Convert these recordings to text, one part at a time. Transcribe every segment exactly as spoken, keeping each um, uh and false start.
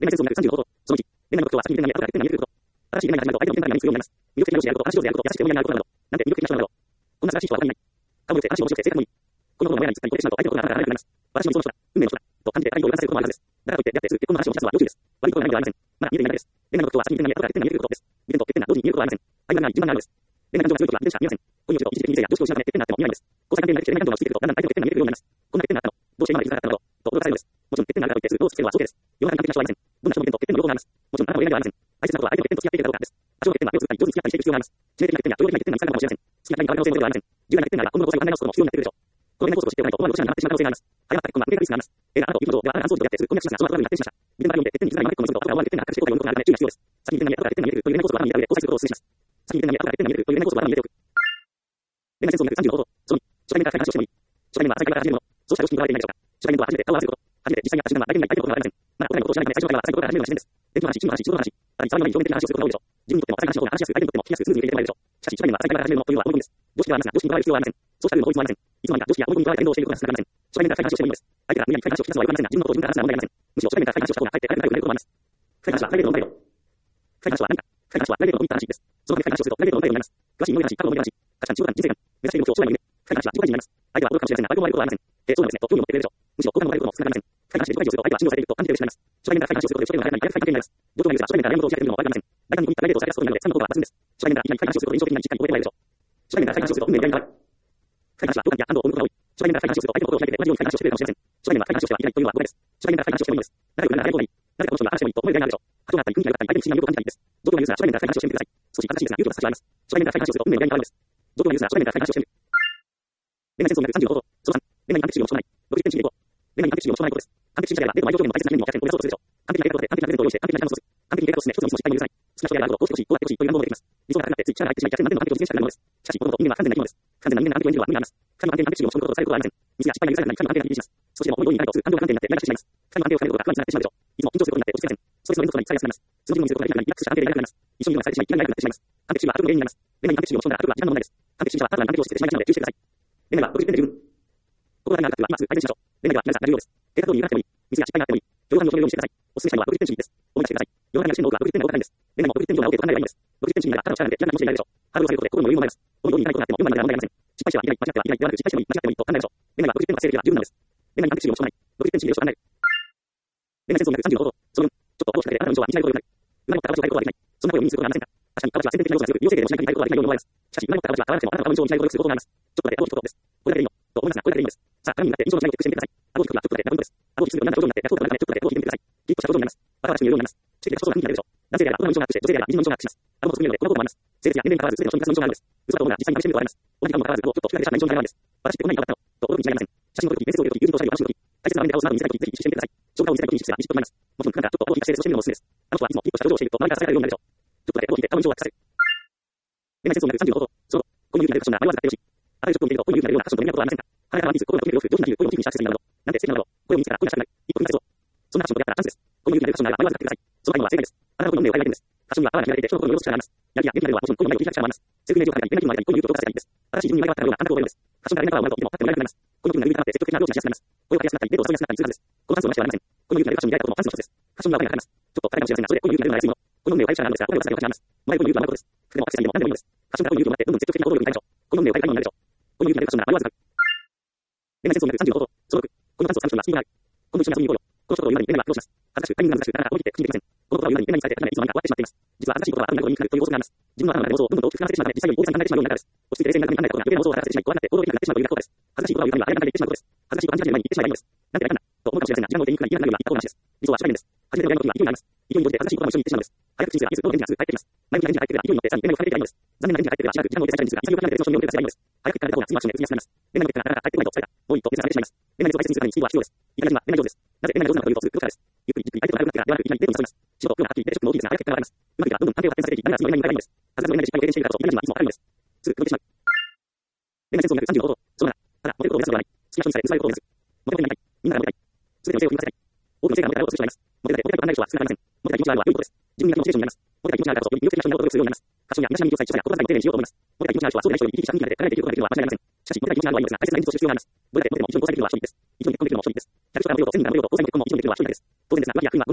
恋愛戦争になるさんじゅうの方法。そのいち、恋愛の特徴は先に恋愛が後から結果に見えること。新しい恋愛が始まると相手の現代に必要になります。魅力的な容姿であること、話し上手であること、優しくて思いやりのあることなど、なんて魅力的な人なのだろう。こんな素晴らしい人は他にいない。顔も良くて、話も面白くて、性格もいい。この方の親にすっかり固定しまうと相手のことがあなたから離れなくなります。私もその人だ、運命の人だ、と感じて相手を泳がせることもあるはずです。だからといって、やってすぐ結婚の話をし出すのは要注意です。悪いことは何もありません。まだ見えていないだけです。恋愛の特徴は先に恋愛が後から結果に見えることです。見えると欠点が同時に見えることはありません。愛がない、順番があるのです。恋愛感情が強いときは自転車見えません。恋をしても一時的に性や常識を失うため欠点があっても見えないんです。交際関係になり恋愛感情が落ちてくるとだんだん相手の欠点が見えてくるようになります。こんな欠点があったの、どうして今まで気づかなかったのだろう、と驚かされるのです。もちろん欠点があるからといってすぐどう突きつけるのは早計です。世の中に完璧な人はいません。どんな人も欠点と欠点の両方があります。もちろんあなたの恋愛ではありません。大切なことは相手の欠点と付き合っているかどうかです。多少の欠点は手を作ったり上手に付き合ったりしていく必要があります。致命的な欠点や驚きない欠点が見つかるかもしれません。好きな人に変わる可能性もゼロではありません。重大な欠点なら今後の交際を考え直すことも必要になってくるでしょう。この恋愛コースを知っておかないと思わぬロシアになってしまう可能性があります。早まった結婚は不計画リスクがあります。映画あなたということではあなたが暗想とやってすぐ婚約しますがその後トラブルに発展しました。見てから読んで欠点に気づかないまま結婚すると後から思わぬ欠点が発覚して後悔を読むことがあるため注意が必要です。先に欠点が見え後から欠点が見えるという恋愛コースを頭に入れた上で交際することをお勧めします。先に欠点が見え後から欠点が見えるという恋愛コースを頭に入れておく。恋愛戦争になるさんじゅうの方法。そのに、初対面から深い話をしてもいい。初対面は浅い会話から始めるもの。そうした常識にとらわれていないでしょうか。初対面とは初めて顔を合わせること。初めて実際に会った瞬間は相手に相手のことがありません。まだ答えのことを知らないため最初の会話は浅いことから始めるのが自然です。勉強の話、趣味の話、仕事の話、さらに騒ぎのように表面的な話をすることが多いでしょう。自分にとっても浅い話の方が話しやすく、相手にとっても聞きやすく、スムーズに入れてもらえるでしょう。しかし初対面は浅い会話から始めるものというのは思い込みです。常識ではありますが、常識にとらわれる必要はありません。そうしたルールも法律もありません。いつの間にか常識や思い込みにとらわれた言動をしていることが少なくありません。初対面から深い話をしてもいいのです。相手が無理やり深い話を聞き出すのは良くありませんが、自分のことを自分から話すのは問題ありません。むしろ初対面から深い話をした方がかえって仲良くなることもあります。深い話はプライベートの問題よ。深い話は何か。深い話はプライベートの込み入った話です。そのため深い話をするとプライベートの問題になります。詳しい思い出話、過去の思い出話、価値観、仕事観、人生観、目指している目標、将来の夢、深い話は自己開示になります。相手は驚くかもしれませんが、悪く思われることはありません。え、そうなんですね、と興味を持ってくれるでしょう。むしろ好感を持たれることも少なくありません。深い話で自己開示をすると相手は信用されていると感じて嬉しくなります。初対面から深い話をすることで初対面の相手に深い関係になります。状況が良いですが、初対面から恋愛のことを打ち明けてみるのも悪くありません。大胆に込み入ったプライベートをさらけ出すことになるので、つかむことが抜群です。初対面からいきなり深い話をすることで印象的になり、しっかり覚えてもらえるでしょう。初対面から深い話をすると運命に出会いがある。深い話は共感や感動を生むことが多い。初対面から深い話をすると相手の心を開いて同じように深い話をしてくれるかもしれません。初対面から深い話をしてはいけないというのは誤解です。初対面から深い話をしてもいいのです。仲良くなるなら誰とでもいい。誰かこの人が話してもいいと思える恋愛があるでしょう。波長があったり、雰囲気が良かったり、相手に不審な魅力を感じたりです。状況が良いですが、初対面から深い話をしてみてください。少し恥ずかしいですが、勇気と差しはあります。初対面から深い話をすると運命に出会いがあるんです。状況が良いですが、初対面から深い話をしてみる。恋愛戦争になるさんじゅうの方法。そのさん、恋愛に完璧主義を持ち込まない。ろくてん主義でいこう。恋愛に完璧主義を持ち込まないことです。完璧主義者であれば、デート前条件の大切な面にも逆転を目指そうとするでしょう。完璧なデートで完璧なプレゼントを用意して、完璧な時間を過ごす。完璧に計画を進め、一つのミスも失敗も許さない。好きな人であることをこうしてほしい、こうやってほしいという願望も出てきます。理想が高くなってつい力が入ってしまい、逆転満点の完璧を実現したくなるものです。しかし、もともと人間は不完全な生き物です。不完全な人間が完璧を演じるは無理があります。神の安定に完璧主義を持ち込むことをされることはありません。ミスや失敗が許されない神の安定が響きます。少しでも思い通りになるとすぐ感情が不安定になってイライラしてしまいます。神の安定を深めることが不安につながってしまうでしょう。いつも緊張することになって落ち着けません。ストレスの連続となり疲れやすくなります。その自分を見せることができないリラックスした安定でいなくなります。一緒にいるのが疲れてしまい、気が長くなってしまいます。完璧主義は悪の原因になります。恋愛に完璧主義を持ち込んだら悪は時間の問題です。完璧主義者はただ完璧をしてしまいがちなので注意してください。恋愛はろくじゅってんで十分。心が長くなる今すぐ改善しましょう。恋愛は皆さんなるようです。計画通りにいかなくてもいい。ミスや失敗があってもいい。許容感情を止めるようにしてください。おすすめしたいのはろくじゅってん主義です。思い出してください。世の中にある試練の多くはろくじゅってんの多くないんです。恋愛もろくじゅってん以上なオーケーと考えればいいのです。ろくじゅってん主義ならただの力なんて嫌な気持ちになるでしょう。ハードルを下げることで心の余裕も生まれます。思い通りにいかないことがあってもよんばいまでは問題ありません。失敗してはいけない、間違ってはいけないではなく失敗してもいい、間違ってもいいと考えましょう。恋愛はろくじゅってんのが正義では十分なのです。恋愛に完璧主義を持ち込まない。ろくじゅってん主義でよしと考える。恋愛戦争になるさんじゅうの方法。そのよん、ちょっと話しかけてあなたの印象は短いことになる。裏に持った形を変えることはできない。そんな声を耳にすることはありませんか。確かに形は先天的な要素が強く、理性でもしない限り変えることはできないように思われます。しかし、裏に持った形は変わらなくてもあなたの顔の印象を失い努力することがあります。ちょっとだけあの一言です。これだけでいいの。と思いますが、これだけでいいのです。さあ、鏡に向かって印象の違いをチェックしてみてください。あの一言はちょっとだけダブルです。あの一つの何な症状になって、約束がなくてちょっとだけ音を聞いてみてください。きっとした症状になります。また私に言うようになります。奇跡的な症状が気になるでしょう。男性であれば心の印象がアップして、女性であれば美人の印象がアップします。あのことを見るので、このこともあります。性別や年齢に関わらず、全ての人にその印象があるんです。嘘だと思うが、実際に試してみるとあります。同じ顔も関わらず、ちょっとピカピカした印象があるんです。私ってこんなに変わったのと驚くに違いありません。写真を撮るとき、面接を受けるとき、友人と二人を話すとき、大切な場面で顔をスマートに見せたいとき、ぜひ意識してみてください。証拠を見せたいときに意識すれば、ビシッとなります。もちろん、なんかちょっと大きなセールスをしてみるのもおすすめです。あの人はいつもきっとした表情をしていると、周りからされるようになるでしょう。ちょっとだけ音を聞いて、顔の印象をアップさせる。恋愛戦争になるさんじゅうの方法。その、この勇気のあるファッションが迷わず買ってほしい。あらゆるショップを見ると、こういう勇気のあるようなファッションと恋愛のことはありませんか。華やかなワンピース、心が溶ける洋服、上品なヒール、声を大きくしたアクセサリーなど、なんて素敵なのだろう。声を見つけたら恋がしたくなる。一歩踏み出せそう。そんなファッションと出会ったらチャンスです。この勇気のあるファッションがあれば迷わず買ってください。その才能は正解です。あなたの運命を変えられるんです。ファッションにはパワーが秘められていて、人の心を潤す力があります。やる気や元気なるはもちろん、この前を切り開く力もあります。セルフイメージを高めたり、恋愛にも相手にこういう勇気を動かせたらいいです。新しい自分に生まれ変わったような感覚を得るんです。ファッションから連絡が生まれると、とてもパッと見られるくなります。この勇気のある勇気があって、積極的なアプローチしやすくなります。声をかけやすくなったり、デートを誘いやすくなったりするはずです。このチャンスをなしではありません。この勇気のあるファッションに出会えたこともチャンスの一つです。ファッションにはお金がかかります。ちょっと高いかもしれませんが、それでこの勇気のあるのは安いもの。この運命を変える力があるのですが、お金を出さない価値があります。もらえるこの勇気はまることです。服でもアクセサリーでも何でもいいのです。ファッションからこの勇気をもらって、どんどん積極的な行動力に変えましょう。この運命を変える力になるでしょう。この勇気のあるファッションなら迷わず買う。恋愛戦争になるさんじゅうの方法。そのろく、このチャンスをつかむ人にはスピードがある。この一緒に遊びに行こうよ。この一言を言うまでに恋愛は苦労します。恥ずかしく、タイミングが難しく、なかなか思い切って口にできません。このことは言うまでに恋愛に伝えて諦め、いつの間にか終わってしまっています。実は恥ずかしいことは後になることに効くという法則があります。自分の頭の中で妄想をどんどん大きく膨らませてしまうため、実際より大げさに考えてしまうようになるからです。落ち着いて冷静になるに考えたことが余計な妄想を働かせてしまい、怖くなって行動できなくなってしまうというのが効果です。恥ずかしいことは言うためには早めに考えて言ってしまうことです。恥ずかしいことを感じ始める前に言ってしまえばいいのです。なんて大胆な、と思うかもしれませんが、時間の手にくらい言いなくなるような言ったことなしです。実は失敗です。初めての恋愛の時は勢いがあります。勢いに乗じて恥ずかしいことは一緒に言ってしまうのです。早口にすればいつどんどんエンジンがすぐ帰ってきます。前向きなエンジンが入ってくれば勢いに乗ってさらに恋愛を深めていけばいいのです。残念なエンジンが入ってくればしばらく時間を置いてさらにするが、潔く離れてその衝動を受け出せばいいのです。早く行かれた方が次はアクションで移りやすくなります。恋愛の結果がなかなか帰ってこないと疲れた、もういいと熱が出てしまいます。恋愛熱を大切にするためにスピードは必要です。いかには恋愛上手です。なぜ恋愛上手なのかというと、すぐ来るからです。ゆっくりゆっくり相手と仲良くなってからではなく、いきなりデートに誘います。仕事、業がはっきり言ってショックも大きいですが、早く結果があります。うまくいけばどんどん関係を発展させていき、何が次の恋愛に向かえばいいのです。恥ずかしの恋愛で失敗を経験しているからこそ、いかにはいつもわかるのです。すぐ決めてしまう。恋愛戦争になるさんじゅうの方法。そのなな、ただ、モテることを目指すことはない。好きな人にされ、結ばれることを目指す。モテることになりたい。みんながモテたい。すべての性を振り回せたい。多くの性がモテたいをする人がいます。モテたいでモテたいと考える人は少なくありません。モテたい気持ちがあるのは良いことです。自分に対してモチベーションになります。モテたい気持ちがあるからこそ、より魅力的な人になることを努力するようになります。ファッションや身だしなみに気を使い、小さな心遣いを丁寧にしようと思います。モテたい気持ちがある人はそうでない人より生き生きした雰囲気が出て、輝いていることができるのは間違いありません。しかし、モテたい気持ちがあるのはいいのですが、大切な演出をする必要があります。どれだけモテても一緒に交際できるのは一人です。一緒に結婚できるのも一人です。ひゃくからもようとせんにんからもようと交際に結婚も一人できるのは一人だけです。当然ですが、浮気や不運はこのことなんです。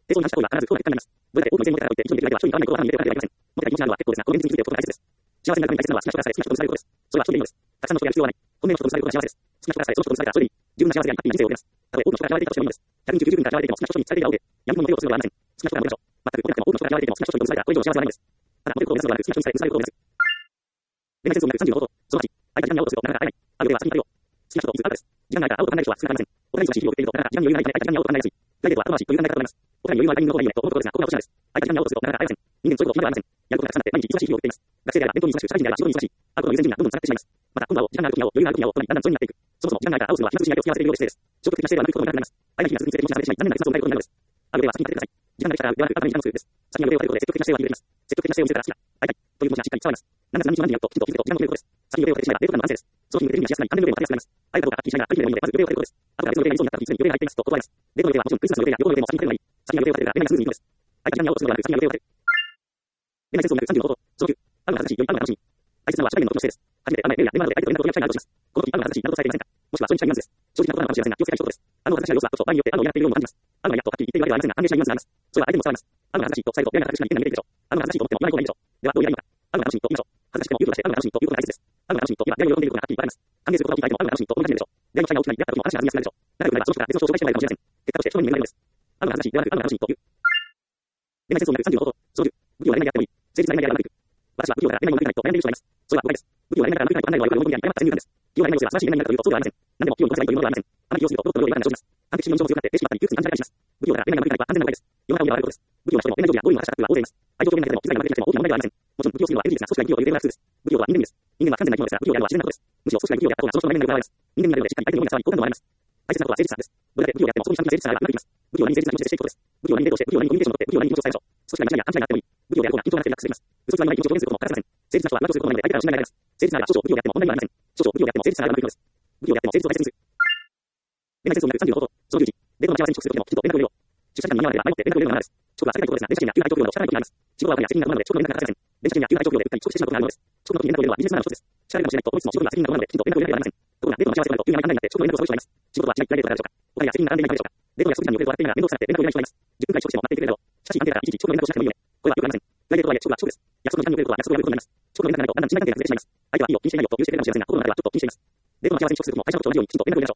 低層に反射行為は必ず不幸な結果になります。どれだけ多くの前後からおいて、一度にできる相手は人に考えないことは判明ではないです。モテたり気持ちがあるのは結構ですが、この現実についてお心が大切です。幸せになるために大切なのは好きな人からさえ好きな人とされることです。それは一人でいいのです。たくさんの人がいる必要はない。本命の人とされることが幸せです。好きな人からさえその人とされたらそれでいい。十分な幸せやハッピーな人生を送れます。たとえ多くの人が嫌われていたとしてもいいのです。ひゃくにじゅうきゅう分から嫌われていても好きな人に伝えているが多く、闇雲の手をするのではありません。好きな人が守りましょう。全くこれなくても多くの人が嫌われていても好きな人に許されたらこれ以上の幸せはないのです。ただ、モテることを目指すのではなく、好きな人にされることを目指す。恋愛戦争になるさんじゅうのこと。そのはち、相手が時間に会おうとするとなかなか会えない。あるでは先に食べよう。好きな人といつ会うかです。時間がないから会うことがない人は少なくありません。お互い忙しい日々を送っていると、なかなか時間に余裕がないため相手が時間に会うことがないやすい。プライベートは後回しという考え方だと思います。お互い余裕があるタイミングの方がいいねと思うところですが、ここが落とし穴です。相手が時間に会おうとするとなかなか会えません。人間そういうことを決めてはありません。やることがたくさんあって毎日忙しい日々を送っています。学生であれば勉強に忙しく、社会人であれば仕事に忙しい。会うことの優先順位がどんどん下がってしまいます。また、今度は時間がある時に会おう、余裕がある時に会おうとなり、だんだん疎遠になっていく。そもそも時間がないから会うするのは暇つぶしに相手を付き合わせているようで失礼です。消極的な姿勢では悪いことがなくなります。相手が気が続いて気持ちが離れてしまい、残念な結末を迎えることになるのです。会うでは先に立ってください。時間ができたらではなく、会うために時間を作るです。先に腕を立てることで積極的な姿勢は握れます。積極的な姿勢を見せたら好きだ、会いたいという気持ちがしっかり伝わります。何月何日何時に会うときちんと気づくと時間を決めることです。先に腕を立ててしまえば冷凍感の完成です。その日に腕にはしやすくなり、完全腕も立てやすくなります。会うかどうかはっきりしないが、会いたいのでまず腕を立てることです。後から別の腕がいそうになった時、すでに腕が入っていますと断ります。デートの腕はもちろんクリスマスの腕や旅行の腕も先に立てればいい。先に腕を立てるが恋愛がスムーズにいくのです。相手が時間に会おうとするのではなく、先に腕を立てる。恋愛戦争になるさんじゅうのこと。そのきゅう、会うのが恥ずかしい、より会うのが楽しみ。大切なのは社会人の時の姿勢です。初めて会う前、メールや電話などで相手と連絡を取り合いたいなどとします。この時、会うのが恥ずかしいなどと伝えていませんか？もしくはそれに近いニュアンスです。正直なことなのかもしれませんが、気をつけたい一言です。会うのが恥ずかしい様子はこそ、場合によって会うのを嫌っているようにも感じます。会うのはやっとはっきり言っているわけではありませんが、歓迎しないニュアンスがあります。それは相手にも伝わります。会うのが恥ずかしいと伝えると、恋愛が恥ずかしくなり、変な見えているでしょう。会うのが恥ずかしいと思っても言わない方がいいでしょう。では、どう言えばいいのか。会うのが楽しみと言いましょう。恥ずかしくても勇気を出して会うのが楽しみということが大切です。会うのが楽しみと今、出会いを喜んでいることがはっきり分かります。歓迎することを聞いた相手も会うのが楽しみと思い始めるでしょう。出会いの期待が大きくなり、出会った時も話が弾みやすくなるでしょう。仲良くなればその人から別の人を紹介してもらえるかもしれません。結果として人に恵まれるのです。会うのが恥ずかしいではなく、会うのが楽しみという。恋愛戦争になるさんじゅうのこと。そのじゅう、武器は恋愛でやってもいい。誠実な恋愛でやらなくていく。私は武器をだから恋愛にも向いてないと悩んでいる人がいます。それは誤解です。武器をだから恋愛から向いてないと案内はよく読み込みや誤った戦略なんです。武器をだから恋愛をすれば素晴らしい恋愛になるかというとそうではありません。何でも武器を持たせないというものではありません。あまり利用すると、プロットのようにな生じます。完璧主義の印象も強くなって、精神的に窮屈に感じたりします。武器をだから恋愛が向いてないと安全な誤解です。世の中を狙われることです。武器を持つ人も恋愛上手や合意の話した人は大勢います。相手を表現だけでも、機材が負けなくても大きな問題ではありません。もちろん武器をするのは エヌジー ですが、少しが武器を入れるような普通です。武器は人間味です。人間は不完全な生き物ですが、武器をやるのは自然なことです。むしろ少しが武器をやった方がその人の内面が奪われます。人間になるのでしっかり相手の思いが伝わり、好感度も上がります。大切なことは誠実さです。どれだけ武器をやってもそこにちゃんと誠実さが上がってきます。武器を何に誠実な気持ちでしていくことです。武器を何にデートして、武器を何にコミュニケーションを取って、武器を何に気持ちを伝えましょう。少しが間違いや勘違いがあってもいい。武器をやる方が緊張がなくてリラックスできます。嘘つきは今気持ちを表現することも欠かせません。誠実な人は裏とすることなので相手から信頼が得られます。誠実ならば少々武器をやっても問題はありません。少々武器をやっても誠実さが上がるべきです。武器をやっても誠実を大切にする。恋愛戦争になるさんじゅうのこと。そのじゅういち、デートの待ち合わせに遅刻するときもきちんと連絡を入れろ。出社時間に間に合わなければ迷って連絡を入れるのがマナーです。遅刻は世界のことですが、電車賃や急な体調不良など社会の時にあります。仕事は他には責任が伴うので、遅刻の連絡が欠かせません。電車賃や急な体調不良でうっかり遅刻してしまうことがあるのです。遅刻の時に連絡を入れるのはビジネスマナーの一つです。社会かもしれないと思いつつも仕事には責任が伴うので、きちんと連絡を入れなければなりません。ところが、デートの待ち合わせとなると急な案内になって遅刻の連絡をそういう人がいます。仕事はしない、プライベートなのでしょうか。お互いは責任が並んでいないのでしょうか。デートの約束時間に遅れて笑っているが面倒くさくて連絡を入れない人がいます。じゅっぷんくらい遅刻しても待っていてくれるだろう。しかし、安定だから一時遅刻の連絡をしなくてもいいよね。これはよくありません。プライベートとはいえ遅刻は遅刻です。約束の時間に遅れることは約束を破ることになります。遅刻の連絡がないとだんだん信頼関係が崩れてしまいます。相手はいいよ、気にしてないよと許してくれるかもしれませんが、心の中ではちょっと気にしています。デートの待ち合わせに遅刻するときも会社のことと同じようにきちんと連絡を入れましょう。面倒かもしれませんが、相手は人の時間を割いて今今と待っています。寒い冬の日には Wi-Fi が Bluetooth などと音声を通じてやり取りできます。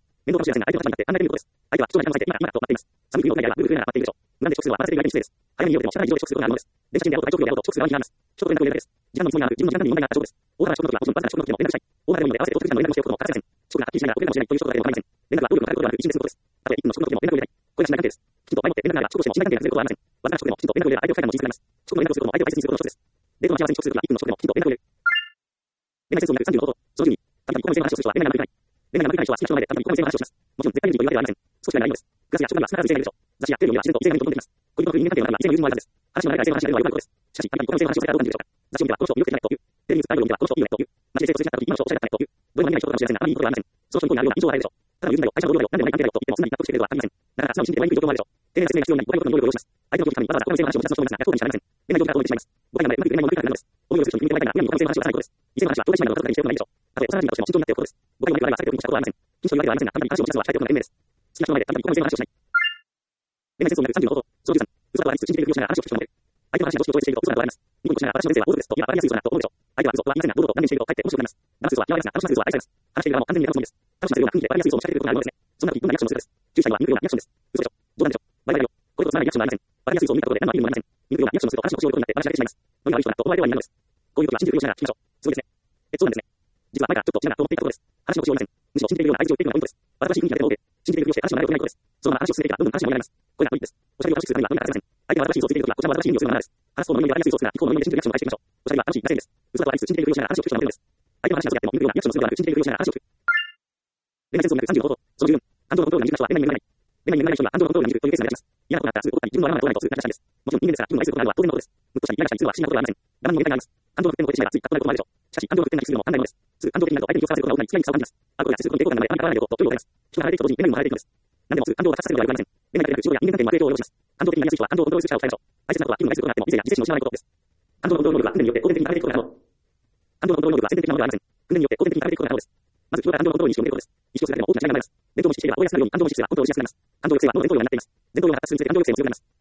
無断で遅刻するのはバラせている相手に失礼です。早めに家を出ても社会上で遅刻することがあるのです。電車賃で会うと体調不良であろうと遅刻する側に批判ます。遅刻連絡を入れるだけです。時間のつもりがある、自分の時間に問題があった証拠です。大幅な遅刻の時はもちろんわずかな遅刻の時でも連絡したい。大幅でもいいので合わせて到着時間の連絡をしておくことも欠かせません。遅刻がはっきりしないなら遅刻かもしれないという人がいるかもしれません。連絡は労力のかかることではなく一日ですることです。たとえいっぷんの遅刻の時でも連絡を入れたい。これが信頼関係です。きちんと前もって連絡があれば遅刻しても信頼関係が崩れることはありません。わずかな遅刻でもきちんと連絡を入れる相手を書いたのも人生になります。遅刻の連絡をすることも相手を大切にすることの一つです。デートの待ち合わせに遅刻するときはいっぷんの遅刻でもきちんと連絡を入れる。恋愛戦争になるさんじゅうのこと。そのじゅうに、たびたびここの線の話をする人は恋愛が向いてない。恋愛が向いてない人は好きな人の前でたびたびここの線の話をします。もちろん絶対にいいというわけではありません。少しがないのです。グラスや職場には少なからず異性がいるでしょう。雑誌やテレビを見れば自然と異性が見ることもできます。恋人の不倫関係の中には異性の友人もあるはずです。話の流れが異性の話であるのはよくあることです。しかし、たびたびここの線の話をされたらどう感じるでしょうか。雑誌を見ればこの人を魅力的だという。テレビに映ったアイドルを見ればこの人いいよねという。街で生活していた時今の人をおしゃれだったねという。どれも見ない人かもしれませんが、あまりいいことはありません。その人に興味あるような印象を与えるでしょう。ただの友人だよ、会社の同僚だよ、何でもない関係だよと言ってもすんなり納得してくれるとは限りません。なかなか素直に信じてはいにくい状況もあるでしょう。丁寧な説明が必要になり、誤解を解く能力を要します。相手の気持ちにわざわざこの線の話を持ち出す人もいますが、逆効果にしかなりません。恋愛上手が遠のいてしまいます。誤解なので、うまくいく恋愛もうまくいかなくなるのです。思いをする人に決めてもらいたいが、今にこの線の話をさないことです。異性の話は当然しないのを分かっている人もいないでしょう。たとえ幼馴染だとしても慎重になっておくことです。誤解を招かれば避けておくにしたことはありません。禁止というわけではありませんが、たびたび話を持ち出すのは控えておくのが賢明です。好きな人の前でたびたびこの線の話をしない。恋愛戦争になるさんじゅうのこと。そのじゅうさん、嘘だとありつつ信じているふりをしながら話を聞く人もいる。相手の話がどっちを投影していると嘘だとあります。ニコニコしながら私の人生はオールですと言えば分かりやすい嘘だなと思うでしょう。相手は嘘とは言いませんが、堂々と何年しているとかえって面白くなります。騙す嘘は嫌われますが、楽しませる嘘は愛されます。話している側も完全にやるつもりです。楽しませるような雰囲気で分かりやすい嘘を仕掛けてくることがあるのですね。そんな時どんなリアクションをするです。注意したいのは見抜くようなリアクションです。嘘でしょ。冗談でしょ。バイバイよ。これとつまらないリアクションはありません。分かりやすい嘘を見たことで何の意味もありません。見抜くようなリアクションをすると話を腰を折ることになって話が出てしまいます。どういう悪い人だと思われてはいないのです。こういう時は信じるふりをしながら聞きましょう。すごいですね。え、そうなんですね。実は前からちょっと違うなと思っていたことです。話の腰を折りません。むしろ信じているような相手を言っているのがポイントです。私しい雰囲気が出るので、信じているふりをして話の内容を決めないことです。そのまま話を続けていけばどんどん話が盛り上がります。これがポイントです。おしゃべりを楽しくするためにはどんな話せません。相手が私に嘘をついているときはこちらも私に意味をするのがマナーです。話す方の意味で分かりやすい嘘をつくなら、一方の意味で信じるリアクションを返していきましょう。おしゃべりは楽しい、大変です。嘘だとありつつ信じているふりをしながら話を聞く人のものです。相手の話をやっても見抜くようなリアクションをするのではなく、信じているふりをしながら話を聞く。恋愛戦争になるさんじゅうのこと。そのじゅうよん、感情のコントロールが苦手な人は恋愛になれない。恋愛になれない人には感情のコントロールが苦手というケースがあります。嫌なことがあったらすぐ怒ったり、自分のわがままな行為とする感謝したいです。もちろん人間ですが、自分を愛することがあるのは当然のことです。ムッとしたり、嫌なしたりするのは不思議なことではありません。我慢の限界があります。感情の沸点の超えてしまえばついカッとなることもあるでしょう。しかし、感情の沸点が低すぎるのも反対のものです。すぐ感情的になると相手に気を使わせることが多くなり、辛い差を感じます。あることやすることに抵抗感が生まれ、あまり変わらないよと、というのを伝えます。人が離れていくと同時に恋愛も離れていくのです。何でもすぐ感情を爆発させるのではよくありません。恋愛だけでなく仕事や人間関係にも影響を及ぼします。感情的になりやすい人は感情をコントロールする力を鍛えましょう。大切なことは気分を愛することがあっても、理性や自制心を失わないことです。感情のコントロール能力は訓練によって後天的に上げていくことが可能。感情のコントロール能力は先天的なものではありません。訓練によって後天的に上げていくことが可能です。まず、日頃から感情のコントロールに意識を向けることです。意識をするだけでも大きな違いが生まれます。伝統を意識していれば覚えやすくなるように感情を意識すればコントロールしやすくなります。感情抑制はコントロールになっています。伝統量が発達するにつれて感情抑制も強くなります。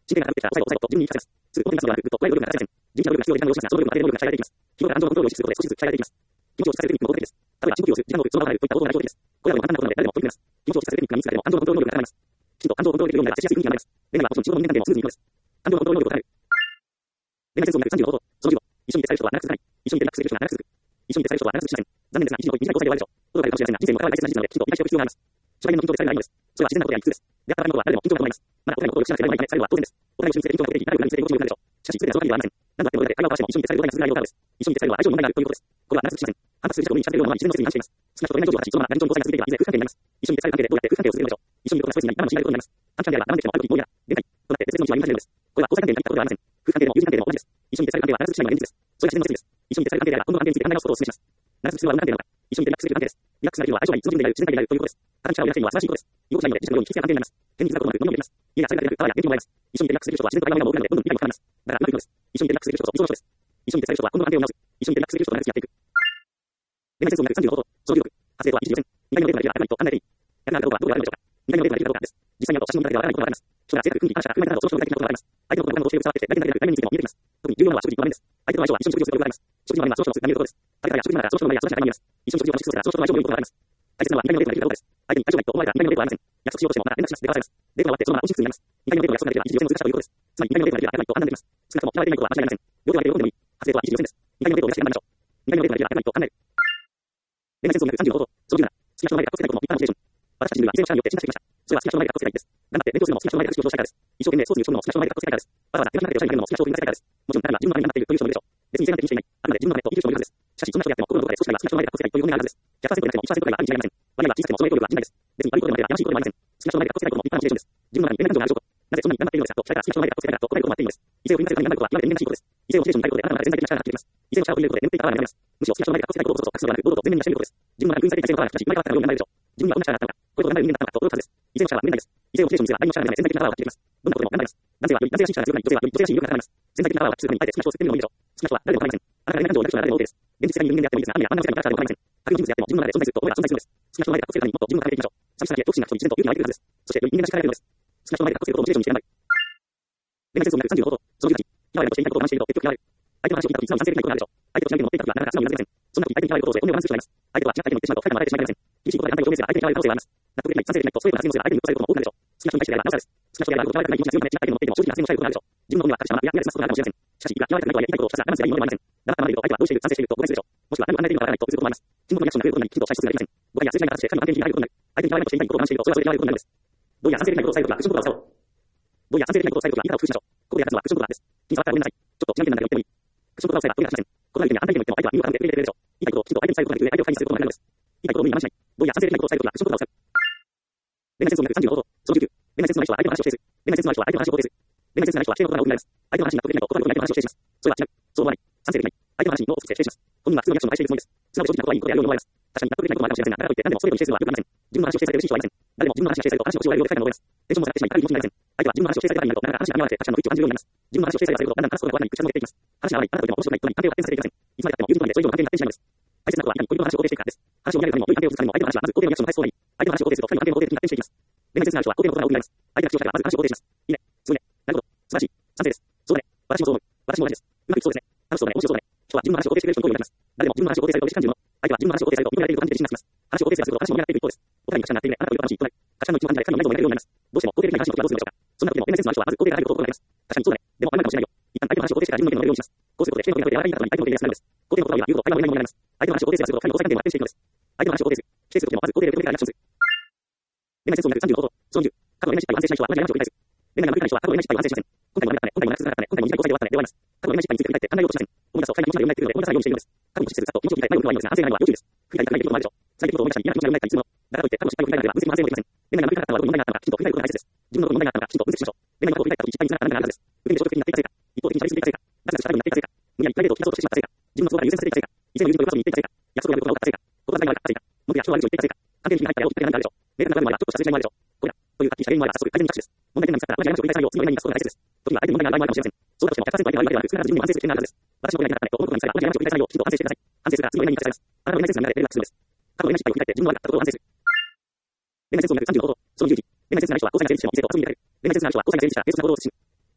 真剣が高くてきた最後最後と順に言い聞かせます。すぐ、この言いますのではなく、ぐっと、加える能力が大切です。人事な能力が必要で時間の要しますが、その能力が与えられていきます。日頃から安情のコントロールを意識することで少しずつ鍛えられていきます。気持ちを落ち着かせるテクニックも効果的です。例えば、深呼吸をする、時間能力、その場を離れるといった応答が代表的です。これらも簡単なことなので誰でも取り組めます。気持ちを落ち着かせるテクニックが身につけても安情のコントロール能力が高まります。きちんと安情をコントロールできるようになれば接しやすい雰囲気になります。恋愛はもちろん仕事の面談でもスムーズにいくのです。安情のコントロール能力を高める。恋愛戦争になるさんじゅうご方法、そのじゅうご、一緒にいてされる人は長く続かない。一緒にいてリラックスする人は長く続く。一緒にいてされる人は長く続きません。残念ですが、一時の短い交際で終わるでしょう。驚かれるかもしれませんが、人生にも関わる大切な事実なので、きちんと理解しておく必要があります。初対面の緊張でされるのはいいのです。それは自然なことであり普通です。出会った場合のことは誰でも緊張が伴います。また、お互いのことをよく知らなければいけないされるは当然です。お互いを一緒に見つけて緊張が起こっていき、誰より何に見せていることになるでしょう。しかし、すべてはその限りではありません。何度あっても裏で会話を交わしても一緒にいてされることには続く内容があるのです。一緒にいてされるのは愛情に問題があるということです。これは長く続きません。反発する自己に近づけるようなのは自然の摂理に反しています。少なくとも恋愛上場を発し、そのまま何日も交際が続いていれば、いずれ空関係になります。一緒にいてされる関係でどうやって空関係を続けるのでしょう。一緒にいることがストレスになり、我慢しないことになります。短期間であれば我慢できてもある時にもう嫌だ、限界となって別々の道を歩み始めるのです。これは交際関係に限ったことではありません。空関係でも友人関係でも同じです。一緒にいてされる関係は長続きしないのが現実です。それが自然の摂理です。一緒にいてされる関係であれば、今後の関係について考え直すことをお勧めします。長続きするのは運関係なのか、一緒にいてリラックスする関係です。リラックスができるのは愛情がその人である、自然体であるということです。片道からをリラックスするのは素晴らしいことです。居心地がいいので、自身のように必要な関係になります。天につなぐことなく、どんどんできます。家やそれができるパワーや元気もらえます。一緒にいてリラックスする人は自然と会話が多くなるので、どんどん理解も深まります。だからうまくいくのです。一緒にいてリラックスする人こそ理想の人です。一緒にいてされる人は今後の関係を直す。一緒にいてリラックスする人と長く付き合っていく。恋愛戦争になるさんじゅうご方法、そのじゅうろく、発生とは一時優先。二回目のデータが明らかにと判断できる。やるならどうかどうであるのでしょうか。二回目のデータができるかどうかです。実際にやると写真の中ではわからないことがわかります。人が性格、空気、感謝、不満などその人の具体的なことがわかります。相手のことを教える伝わってきて、大体だけである内面についても見えてきます。特に重要なのは食事、場面です。相手との相性は一緒に食事をすることがあります。食事の場面はその人の素が見えることです。誰かが食事ながらその人の前やその人の中に見えます。一緒に食事を楽しく過ごせたらその人の相性を見ることがあります。大切なのは二回目のデータができるかどうかです。相手に相性がいいと思われたら二回目のデータはありません。約束しようとしてもまた連絡します。ではされます。データが終わってそのまま音信不通になります。二回目のデータが約束ができれば一時優先の難しさということです。つまり二回目のデータができれば明らかにと判断できます。少なくとも嫌われていないことは間違いありません。両手を挙げて喜んでもいい。発生とは一時優先です。二回目のデータを出して頑張りましょう。二回目のデータができれば明らかにと判断できる。恋愛戦争になるさんじゅうご方法、そのじゅうなな、好きな人の前でかっこつけたいことの一般モチベーション。私たち人類は以前の力によって進化してきました。それは好きな人の前でかっこつけたいです。頑張って勉強するのも好きな人の前で拍手をしたいからです。一生懸命スポーツに打ち込むのも好きな人の前でかっこつけたいからです。わざわざ手の中でおしゃれになるのも好きな人を見せたいからです。もちろん彼らは自分のために頑張っているという人もいるでしょう。別に全然気にしていない。あくまで自分のためと生きる人もいるはずです。しかしそんな人であっても心のどこかで少しぐらいは好きな人の前でかっこつけたいという本音があるはずです。ひゃくパーセントでなくてもいちパーセントぐらいはあるに違いありません。割合は小さくてもその影響力は甚大です。別に悪いことでもやらしいことでもありません。好きな人の前でかっこつけたいことも一般のモチベーションです。自分の中に連絡感情がある証拠。なぜそんなに頑張っているのですかと聞かれたら好きな人の前でかっこつけたいからと答えることもあっていいのです。異性を踏み出せるために頑張ることは極めて人間らしいことです。異性をモチベーションに変えることであなたの中で潜在的な力が発揮できます。異性の力を取り入れることで眠っていたパワーが目覚めます。むしろ好きな人の前でかっこつけたいことをこそ隠すのではなく、堂々と前面に出してみることです。自分の中に軍事的な体制のパワーがしかし、生まれ変わったかのようになるでしょう。自分にはどんな力があったのか、これほど頑張る人間だったのかと驚くはずです。異性の力は無限大です。異性をモチベーションにすれば相手の力が目覚め潜在的なパワーを発揮できます。どんなことでも頑張ります。男性はより男性らしい力が強くなり、女性はより女性らしい魅力が高まります。潜在的なパワーを発揮するためにあえて好きな人を捨ててみるのもいいでしょう。好きな人は誰でも構いません。あなたが恋愛感情を抱く人は誰でも OK です。現実世界に人間であってもいいですが、あんな世界のキャラクターでも構いません。架空の人物であっても自分の中で存在すると思えば存在するのです。好きな人の前でかっこつけるためにもっと自分を高めていきましょう。寂しさだけ、独身な人に自然と勇気が湧いてくるはずです。そしてより人間らしい力が出るのです。好きな人の前でかっこつけることをモチベーションにして頑張る。恋愛戦争になるさんじゅうご方法、そのじゅうはち、嫌われとしていないことを我慢していると結局嫌われる。相手の話を聞いたとき、素直に賛成できないことがあるでしょう。相手としゃべるのを持っていたときはなかなか素直にうなずけません。そんなとき相手に嫌われることを恐れ本音を我慢する人がいます。相手とは違った意見を言ってしまうと彼らは慣れてしまいません。厳しいことで反対を表明すれば相手に嫌われる可能性はあります。納得できない、賛成できないとストレートな発言をすれば相手に誤解されることも多くなるでしょう。好きな人に対してであればなおさらです。好きな人であれば嫌われたくない気持ちが強くなって違った意見を持っていても正直な発言をされることがあるでしょう。自分の思いは隠したまま、いや、嫌ですますことがあるかもしれません。しかし、いや、嫌われたくないとはいえ、言いたいことをひたすら我慢すればいいものではありません。黙ったままでいると相手はどうしている、賛成していると誤解するでしょう。もしくは何を考えているのかわからないと通ずることもあります。自分のリアクションが増えることにきちんとした質がありません。誤解や正解が発して彼の関係に入ることになる。相手に嫌われとしていないことを我慢しているとそれはそれで嫌われることになるのです。同意や賛成できないことを最後はクッション言葉を使おう。同意や賛成できないことを最後は言い方を工夫しましょう。ここで役立つのはクッション言葉です。気に触ったらごめんなさい。ちょっと違う意見なんだけど言ってもいい。クッション言葉を使えば取り出しません。この意見や反対意見を言っても相手は身を固めて受け入れてくれるでしょう。言いたいことをきちんと相手に伝えることができる上、相手を介にすることが大事なのです。言いたいことを無理に我慢しない。同意や賛成できないことを最後はクッション言葉を使う。恋愛戦争になるさんじゅうご方法、そのじゅうきゅう、恋愛戦争の相手は相手の話を否定する。恋愛戦争の相手は相手の話を肯定する。恋愛戦争の相手は否定のことが多くなります。相手の話に納得できないと、他のことに相手の話を否定します。それは違う。そう思わない。賛成できない。相手の話にノーをつけて否定します。本人は普通のリアクションを愛しているつもりです。素直で正直なことはいいことであるように思われます。確かに納得できないこともあるかもしれませんが、だからといって何でもストレートに否定するのはよくありません。自分の話を否定されて嬉しい人はいません。誰も自分の話が否定されると話をし終わるようで不快な思います。テンションも下がってしまい、怒り気持ちになりません。相手は自分の話を否定されたからになると、なかなか話が合わなくて、他者の不一致を感じるようになります。自分の話を否定されると、だんだん話すことが怖くなり、口が伸びていきます。話が合わない、あなたといても面白くない、となり、関係は発展されていきません。いつまでたっても友人とまでそういうような関係に発展しないのです。大切なことはいかに恋人の話を肯定していくかです。話を見られるためにも、良い関係を築くためにも、相手の話はまず肯定のリアクションを返す方がいい。相手の話を肯定すると、二人の関係も肯定的に発展していきます。恋愛説の話は肯定のことが多くなります。相手が口を開けばまず話を肯定します。いいね。すごいね。なるほど。素晴らしい。賛成です。そうだね。私もそう思う。私も同じです。うまくいくそうですね。楽しそうだね。面白そうだね。人は自分の話を肯定してくれる人の行為になります。誰も自分の話を肯定されると嬉しく感じるもの。相手は自分の話を肯定されると認められていると感じて自信がつきます。話を肯定すると私も見られている一方です。お互いに価値観が合っているね。あなたというと楽しいとなり、価値観の一致を感じて彼の内臓を得られるようになります。どうしても肯定できない話の時はどうするのでしょうか。そんな時でも恋愛説の話はまず肯定が入ることを心がけます。確かにそうだね。でもあんまりかもしれないよ。一旦相手の話を肯定してから自分の意見を述べるようにします。こうすることで否定の声が柔らかい方に相手の意見が伝わるのです。肯定のことを言うと相手の意見になります。相手の話を肯定すると二人の交際関係も発展していくのです。相手の話を肯定する。否定するときもまず肯定で受け止めてからリアクションする。恋愛戦争になるさんじゅうご方法、そのじゅう、過去の恋愛失敗を反省しない人は同じ話を繰り返す。恋愛が繰り返し人は過去の恋愛失敗を反省しません。今回もダメだったね。今回も長くなかったね。今回も短い交際で終わったね。で終わります。過去の恋愛失敗について振り返って考えようとしません。思い出すと快な気持ちが蘇ってくるので思い出さないようにしているのです。過去に失敗すると気持ちを振り返って前を向くのはいいのですが、反省がないのは要注意です。振り返りたくない出来事もあるでしょう。辛い出来事を思い出したり嫌な気持ちが蘇ったりするもの。だからといって過去の失敗を振り返るのでは分析も反省もできません。恋愛が悪かったのはどこに問題があったのか、きちんと振り返ることが大切です。自分のどこに問題があったのか、きちんと分析しましょう。恋愛の過去を振り返った時失敗につながった何かがあるはずです。受け身で消極的になっていたせいか、一方的に喋りすぎていたせいか、脱落した態度になっていたせいか、無理やりプライベートを切らそうとしてしまったせいか、自分の都合が優先させていたせいか、以前の友人とよかそうに言っていたせいか、約束を破ることが多かったせいか、言葉遣いが悪かったせいか、文句や人が悪口を言っていたせいか、関係に火が入ったら大きくなる何かあるでしょう。明確な流れの前はちょっとした数字の前でしょう。これだ。というはっきりした原因の前は早速改善に着手です。問題点が見つかったら同じ話を繰り返さないよう次の例に生かすことが大切です。時には相手に問題がある場合もあるかもしれません。そうだとしてもひゃくパーセント相手が悪いわけではなく、少なからず自分にも反省する点があるはずです。私の恋愛がなかったねと思うことが見つかれば同じ話を繰り返さないようきちんと反省してください。反省するから次の例に生かされます。あなたの恋愛戦争の中で連絡するんです。過去の恋愛失敗を振り返って自分の悪かったことを反省する。恋愛戦争になるさんじゅうご方法、そのじゅういち、恋愛戦争のない人は交際が成立しても異性と遊びに出かける。恋愛戦争のない人は交際が成立したら軽率な行動をする。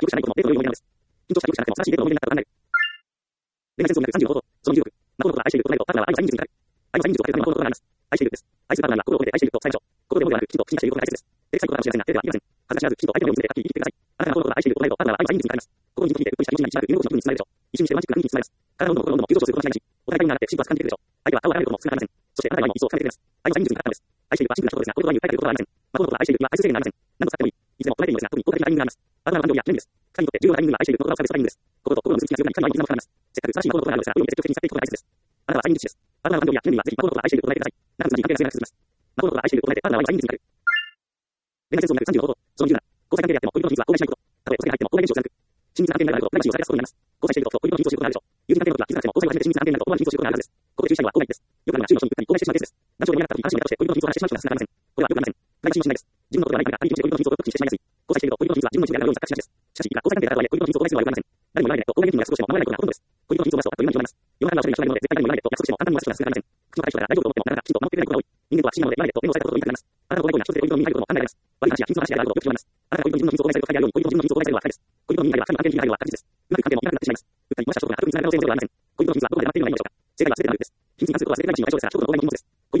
記憶者ないことも、デートの良い思い出なのです。緊張した記憶者なくても、正しいデートの思い出になったことはない。恋愛戦争になるさんじゅうごほど、そのにじゅうろく。魔法のことが愛していることないと、パートナーは愛の再認識に至る。愛の再認識を変えるための魔法のことがあります。愛しているです。愛するパートナーには心を込めて愛していると伝えましょう。心で思いがある、きちんと口に出していることが大切です。テレクサイコーが知らせな、テレでは言いません。恥ずかしがらず、きちんと相手の目を見つめてはっきり言ってください。あなたが心のことが愛していることないと、パートナーは愛の再認識に至ります。心にじっと聞いて、うっとりした気持ちが一番夢心地の気分につながるでしょう。一緒にしてロマンチックな雰囲気につながります。体の温度も心の温度も急上昇することは間違いなし。お互いになってシンクは掴んでいるでしょう。相手は顔を洗うことも少なくありません。そしてあなたは今も一層深めています。愛の再認識に至ったのです。愛しているはシンプルなことですが、言葉に訴えていることはありません。魔法のことが愛しているには愛する制限がありません。何度使ってもいい。いつでも捉えていいのですが、特に効果的なタイミングがあります。パートナーの感情や記念日です。二人にとって重要なタイミングは愛していることをサービスタイミングです。心と心の結びつきが強くなり、神は今も刻まれます。せっかく正しい魔法のことがあるのですが、世を見て積極的に使っていくことが大切です。あなたは再認識です。パートナーの感情や記念日はぜひ魔法のことが愛していることを伝えてください。長く続き関係が強くなります。魔法のことが愛していることを伝えて、パートナーは今再認識に至る。恋愛戦争になるさんじゅうごほど、そのにじゅうなな。交際関係であっても、恋人の秘密は公開しないこと。たとえお酒が入っても、公開練習をしなく。親密な関係になると、プライバシーをさらけ出すことになります。交際していると、恋人の秘密を知ることがあるでしょう。友人関係の時は気づかなくても、交際を始めて親密な関係になると、思わぬ秘密を知ることがあるはずです。ここで注意したいのは、公開です。よくあるのは、周囲の人に言ったり、公開してしまうケースです。男性に言わなかった時、話に出たとして、恋人の秘密を話してしまう人が少なくありません。これはよくありません。プライバシーの信頼です。自分のことではないから、他人に気持ちで恋人の秘密を告知してしまいやすい。交際していると、恋人の秘密は自分の意思であるように錯覚しがちです。しかし、いくら交際関係だからとはいえ、恋人の秘密を公開するのはよくありません。誰も言わないでと、公開できるに約束しても守らないことがほとんどです。恋人の秘密を出すと、あっという間に言われます。世の中の人には人がいるので、絶対誰も言わないでと約束しても簡単に渡す人が少なくありません。口の対象だから大丈夫と思っても、なかなかきちんと守ってくれないことが多い。人間とは不思議なので、言わないでと目を押さえたことを言いたくなります。あなたの恋人には一つで恋人の耳に入ることも考えられます。悪い話や秘密の話であることをよく聞きます。あなたが恋人の自分の秘密を公開されると書いてあるように、恋人の自分の秘密を公開されるのは高いです。恋人の耳に入るは神の関係に入るのは確実です。うまく関係もいなくなってしまいます。うっかり壊した直後が特につながる可能性もゼロではありません。恋人の秘密はどこで黙っているのがいいのでしょうか。正解は全てのないのです。秘密に関することは全てない人の対象ですが、直後の公開の秘密です。恋人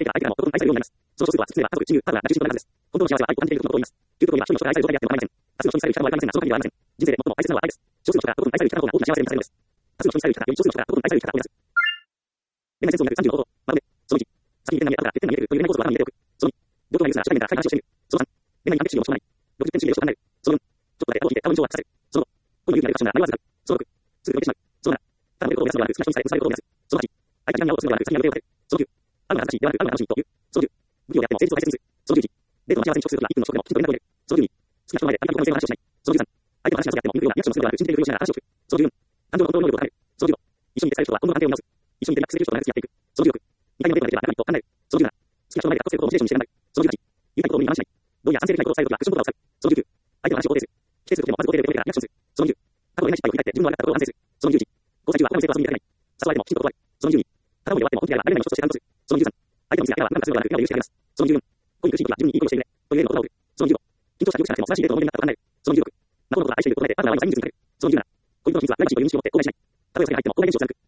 していた相手からも心に愛されるようになります。その少数は、失礼は家族、親友、パートナー、仲間、親友となるはずです。本当の幸せは愛を感じていることのことを言います。究極には真の人が愛されることであってはなりません。多数の人に愛される人はありませんが、その限りはありません。人生で最も大切なのは愛です。少数の人が心に愛される人の方が大きな幸せにされるのです。多数の人に愛される人がより少数の人が心に愛される人が多いです。恋愛戦争になるさんじゅうの方法。まとめ。そのいち。先に点が見えたから、欠点が見えるという恋愛構造を頭に入れておく。そのに。両方が許すなら社会面から深い話をしてみる。そのさん。恋愛に完璧主義を持ち込まない。ろくじゅってん主義を考える。そのよん。ちょっとだけ頭を引いて頭の印象を発させる。そのご。恋の勇気があるファッションが迷わずなる。そのろく。すぐ動いてしまう。そのなな。ただのことをやらすのではなく、好きな人にされ、結ばれることを目指す。そのはち。相手に何をするのではなく、先に何を手を当てる。そのきゅう。あるのが正しいではなく、あるのが楽しいという。そのじゅう。不器用であっても誠実を大切にする。そのじゅういち。デートの幸せに直するときは、いっぷんの食でもきちんと連絡を入れる。そのじゅうに。好きな人の前で相手の心の性の話をしない。そのじゅうさん。相手の話が好きであっても見るようなリアクションをするのではなく、信じているふりをしながら話をする。そのじゅうよん。感情のコントロール能力を高める。そのじゅうご。一緒にいて使える人は温度の安定を見直す。一緒にいてリラックスできる人と長く付き合っていく。そのじゅうろく。にかいめのデートができれば仲がいいと考える。そのじゅうなな。好きな人の前でかっこつけることをモチベーションにして頑張る。そのじゅうはち。言いたいことを無理に話しない。同意や反省できないことを伝えるときはクッションボタンを押さえる。そのじゅうきゅう。相手の話を肯定する。否定するときもまず肯定で受け入れてからリアクションする。そのにじゅう。過去の恋愛失敗を振り返って自分の悪かったことを反省する。そのにじゅういち。交際中は他の異性と遊びに出かけない。誘われてもきちんと断る。そのにじゅうに。片思いで終わっても本気であれば誰々の人として担当する。そのにじゅうさん。相手のミスやエラーは何かするのではなく今を許してやります。そのにじゅうよん。恋に苦しいときは自分にいいことをしてくれ。という例の言葉を送る。そのにじゅうご。緊張した記憶しなくても素晴らしいデートの思い出になったと考える。そのにじゅうろく。誠のことが愛していると考えてパートナーは毎日人数になる。そのにじゅうなな。恋人の秘密はプライバシーという認識を持って公開しない。たとえそれが入っても公開練習を貫く。